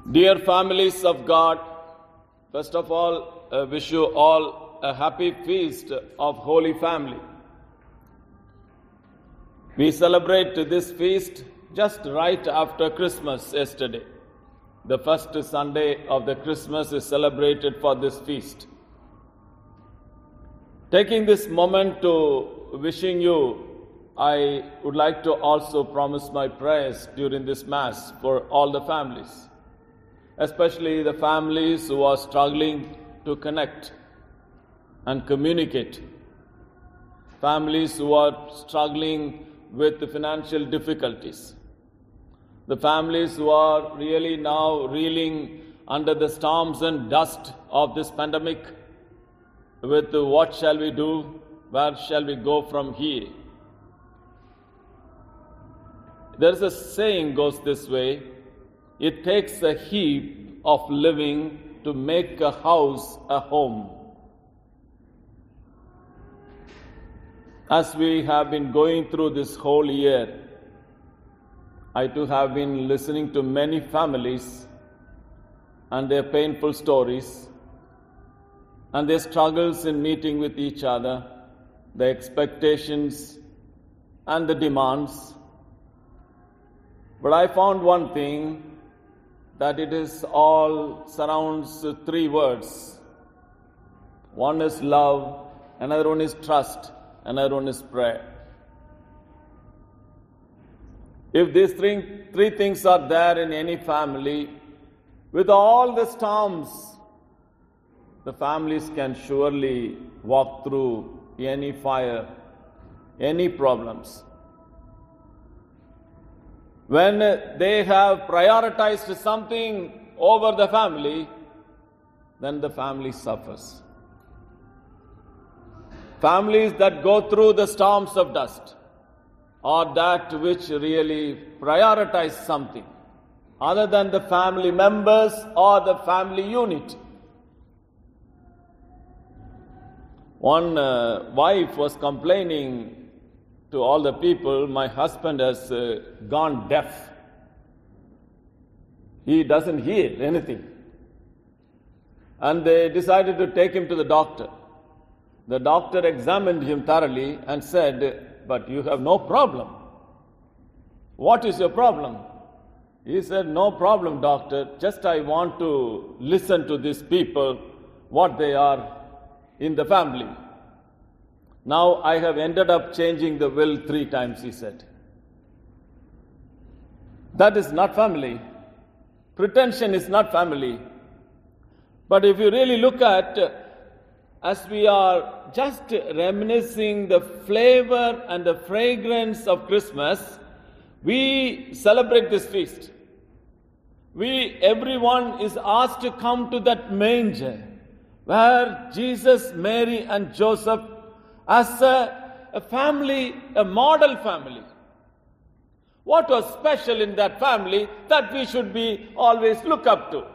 Dear families of God, first of all, I wish you all a happy feast of Holy Family. We celebrate this feast just right after Christmas yesterday. The first Sunday of the Christmas is celebrated for this feast. Taking this moment to wishing you, I would like to also promise my prayers during this Mass for all the families, especially the families who are struggling to connect and communicate, families who are struggling with the financial difficulties, the families who are really now reeling under the storms and dust of this pandemic with what shall we do, where shall we go from here. There's a saying goes this way: it takes a heap of living to make a house a home. As we have been going through this whole year, I too have been listening to many families and their painful stories and their struggles in meeting with each other, the expectations and the demands. But I found one thing, that it is all surrounds three words. One is love, another one is trust, another one is prayer. If these three things are there in any family, with all the storms, the families can surely walk through any fire, any problems. When they have prioritized something over the family, then the family suffers. Families that go through the storms of dust are that which really prioritize something other than the family members or the family unit. One wife was complaining to all the people, my husband has gone deaf. He doesn't hear anything. And they decided to take him to the doctor. The doctor examined him thoroughly and said, but you have no problem. What is your problem? He said, no problem, doctor. Just I want to listen to these people, what they are in the family. Now I have ended up changing the will 3 times, he said. That is not family. Pretension is not family. But if you really look at, as we are just reminiscing the flavor and the fragrance of Christmas, we celebrate this feast. Everyone is asked to come to that manger where Jesus, Mary and Joseph, as a family, a model family. What was special in that family that we should be always look up to?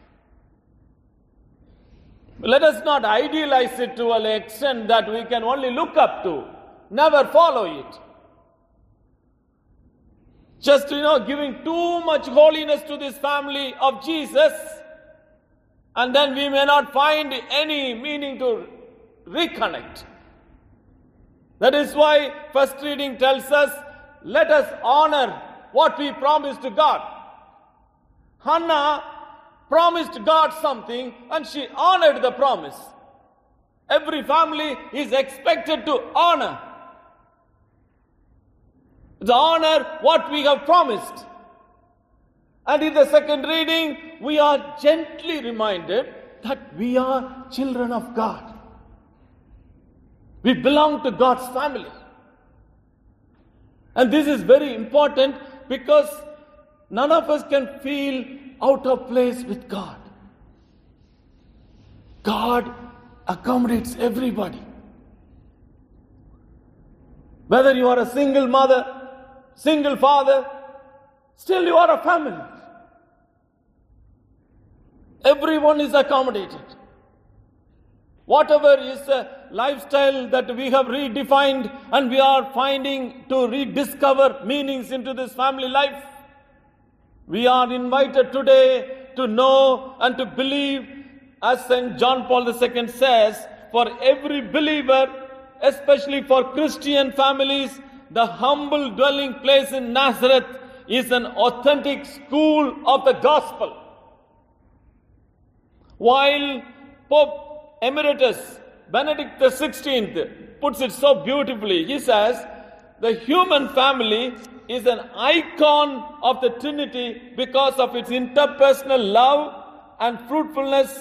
Let us not idealize it to an extent that we can only look up to, never follow it. Just, giving too much holiness to this family of Jesus, and then we may not find any meaning to reconnect. That is why first reading tells us, let us honor what we promised to God. Hannah promised God something and she honored the promise. Every family is expected to honor. To honor what we have promised. And in the second reading, we are gently reminded that we are children of God. We belong to God's family. And this is very important because none of us can feel out of place with God. God accommodates everybody. Whether you are a single mother, single father, still you are a family. Everyone is accommodated. Whatever is a lifestyle that we have redefined and we are finding to rediscover meanings into this family life, we are invited today to know and to believe, as St. John Paul II says, for every believer, especially for Christian families, the humble dwelling place in Nazareth is an authentic school of the gospel. While Pope Emeritus Benedict XVI puts it so beautifully, he says, the human family is an icon of the Trinity because of its interpersonal love and fruitfulness.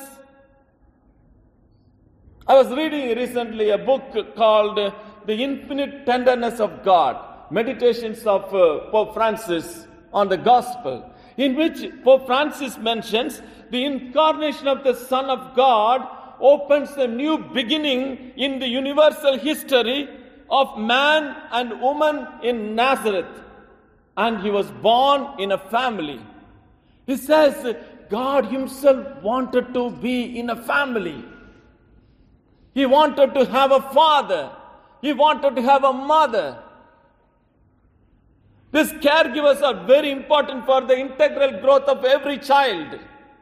I was reading recently a book called The Infinite Tenderness of God, Meditations of Pope Francis on the Gospel, in which Pope Francis mentions the incarnation of the Son of God opens a new beginning in the universal history of man and woman in Nazareth. And he was born in a family. He says God himself wanted to be in a family. He wanted to have a father. He wanted to have a mother. These caregivers are very important for the integral growth of every child.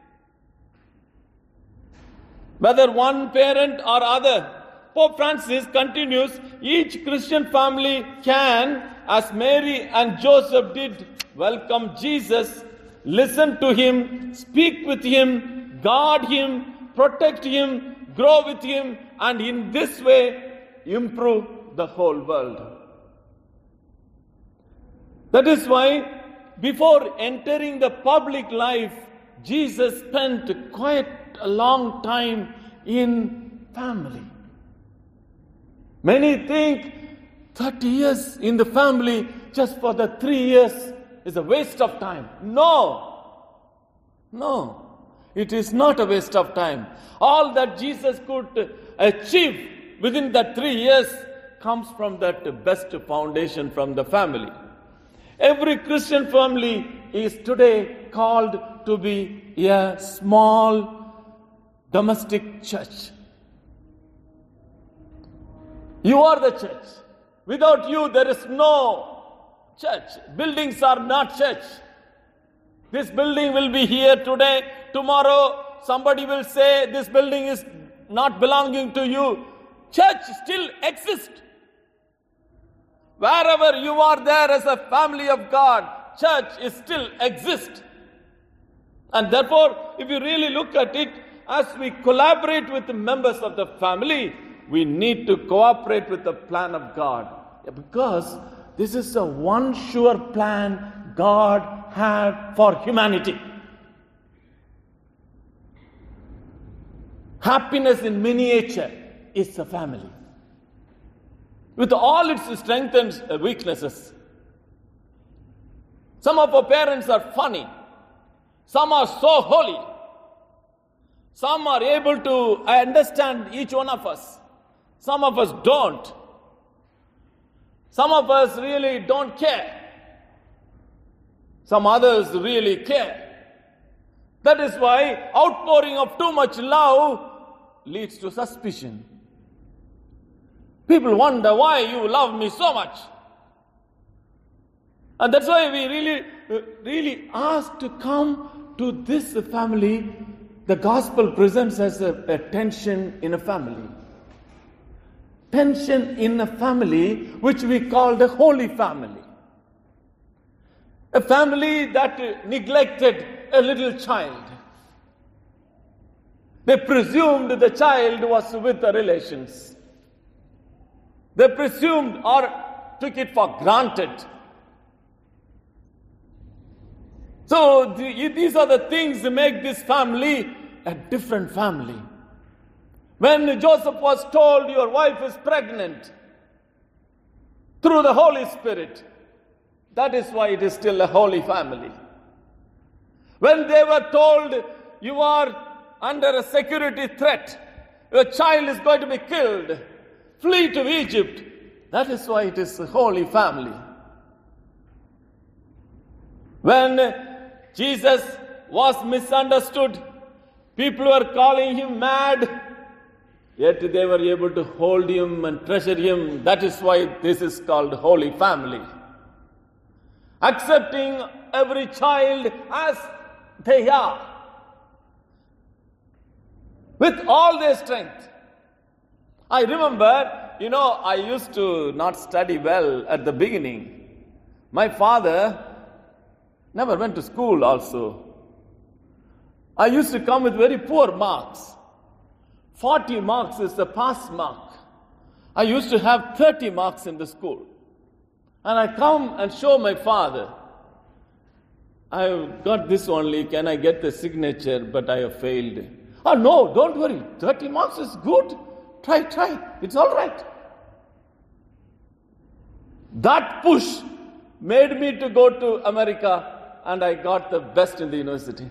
Whether one parent or other, Pope Francis continues, each Christian family can, as Mary and Joseph did, welcome Jesus, listen to him, speak with him, guard him, protect him, grow with him, and in this way improve the whole world. That is why before entering the public life, Jesus spent quite a long time in family. Many think 30 years in the family just for the 3 years is a waste of time. No, it is not a waste of time. All that Jesus could achieve within that 3 years comes from that best foundation from the family. Every Christian family is today called to be a small domestic church. You are the church. Without you, there is no church. Buildings are not church. This building will be here today. Tomorrow, somebody will say this building is not belonging to you. Church still exists. Wherever you are there as a family of God, church is still exists. And therefore, if you really look at it, as we collaborate with the members of the family, we need to cooperate with the plan of God. Because this is the one sure plan God had for humanity. Happiness in miniature is the family. With all its strengths and weaknesses. Some of our parents are funny. Some are so holy. Some are able to understand each one of us. Some of us don't. Some of us really don't care. Some others really care. That is why outpouring of too much love leads to suspicion. People wonder why you love me so much. And that's why we really ask to come to this family. The gospel presents as a tension in a family. Tension in a family which we call the Holy Family. A family that neglected a little child. They presumed the child was with the relations. They presumed or took it for granted. So these are the things that make this family a different family. When Joseph was told, your wife is pregnant through the Holy Spirit, that is why it is still a holy family. When they were told, you are under a security threat, your child is going to be killed, flee to Egypt, that is why it is a holy family. When Jesus was misunderstood, people were calling him mad, yet they were able to hold him and treasure him. That is why this is called Holy Family. Accepting every child as they are. with all their strength. I remember, I used to not study well at the beginning. My father never went to school also. I used to come with very poor marks. 40 marks is the pass mark. I used to have 30 marks in the school. And I come and show my father, I've got this only, can I get the signature, but I have failed. Oh no, don't worry, 30 marks is good. Try, it's all right. That push made me to go to America, and I got the best in the university.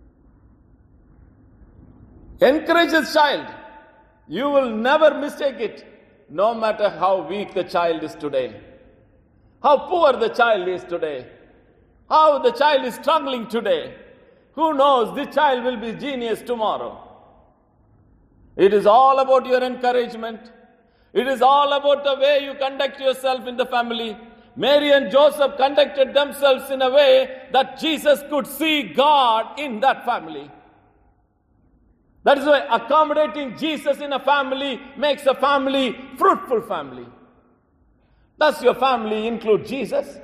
Encourage this child. You will never mistake it, no matter how weak the child is today, how poor the child is today, how the child is struggling today. Who knows, this child will be genius tomorrow. It is all about your encouragement. It is all about the way you conduct yourself in the family. Mary and Joseph conducted themselves in a way that Jesus could see God in that family. That is why accommodating Jesus in a family makes a family fruitful family. Does your family include Jesus?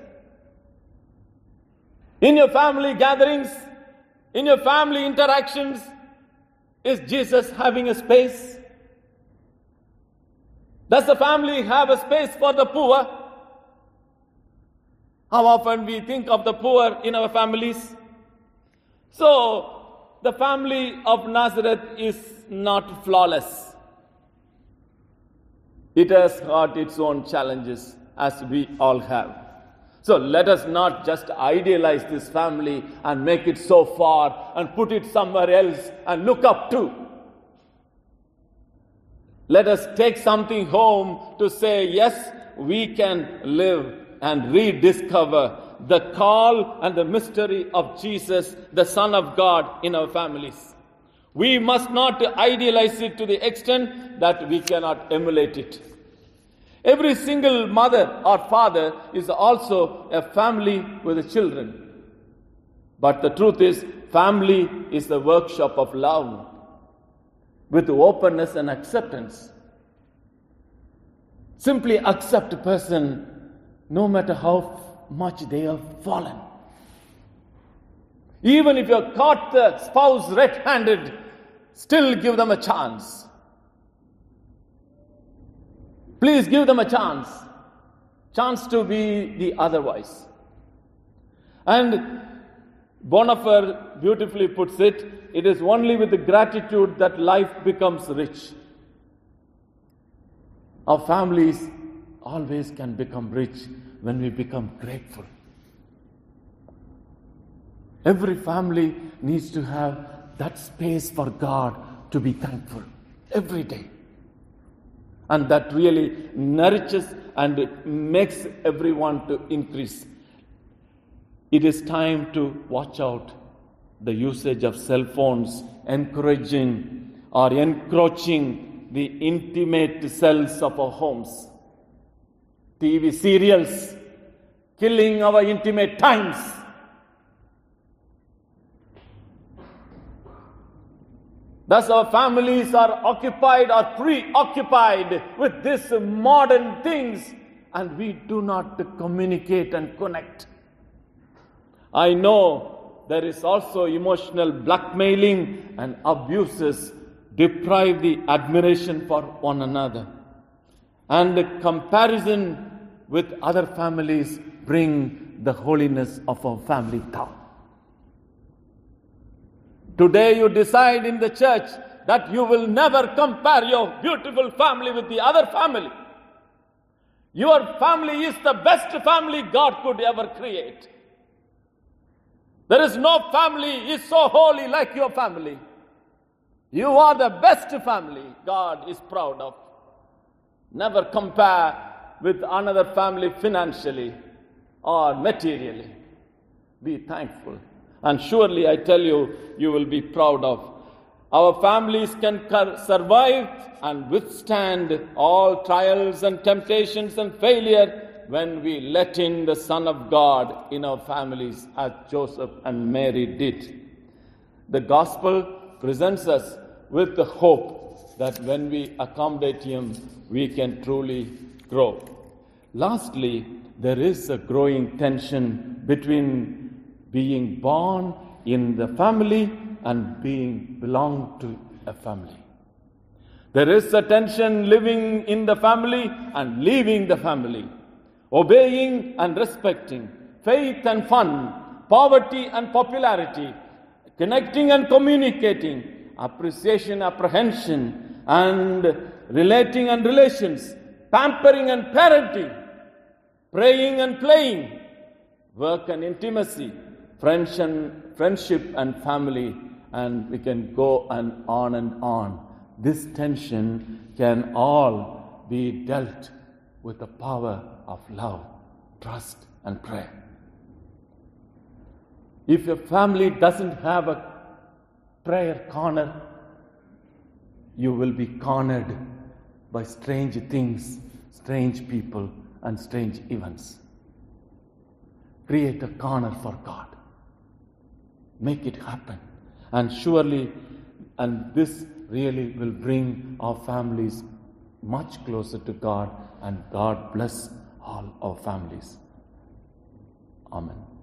In your family gatherings, in your family interactions, is Jesus having a space? Does the family have a space for the poor? How often we think of the poor in our families? So, the family of Nazareth is not flawless. It has got its own challenges, as we all have. So let us not just idealize this family and make it so far and put it somewhere else and look up to. Let us take something home to say, yes, we can live and rediscover the call and the mystery of Jesus, the Son of God, in our families. We must not idealize it to the extent that we cannot emulate it. Every single mother or father is also a family with the children. But the truth is, family is the workshop of love with openness and acceptance. Simply accept a person no matter how much they have fallen. Even if you have caught the spouse red-handed, still give them a chance. Please give them a chance to be the otherwise. And Bonhoeffer beautifully puts it, it is only with the gratitude that life becomes rich. Our families always can become rich when we become grateful. Every family needs to have that space for God to be thankful every day. And that really nourishes and it makes everyone to increase. It is time to watch out the usage of cell phones, encouraging or encroaching the intimate cells of our homes. TV serials, killing our intimate times. Thus our families are occupied or preoccupied with these modern things and we do not communicate and connect. I know there is also emotional blackmailing and abuses deprive the admiration for one another. And the comparison with other families bring the holiness of our family down. Today you decide in the church that you will never compare your beautiful family with the other family. Your family is the best family God could ever create. There is no family is so holy like your family. You are the best family God is proud of. Never compare with another family financially or materially. Be thankful. And surely I tell you, you will be proud of. Our families can survive and withstand all trials and temptations and failure when we let in the Son of God in our families, as Joseph and Mary did. The gospel presents us with the hope that when we accommodate Him, we can truly grow. Lastly, there is a growing tension between being born in the family and belong to a family. There is a tension living in the family and leaving the family, obeying and respecting, faith and fun, poverty and popularity, connecting and communicating, appreciation, apprehension, and relating and relations, pampering and parenting, praying and playing, work and intimacy, friendship and family, and we can go on and on. This tension can all be dealt with the power of love, trust, and prayer. If your family doesn't have a prayer corner, you will be cornered by strange things, strange people, and strange events. Create a corner for God. Make it happen. And surely, and this really will bring our families much closer to God, and God bless all our families. Amen.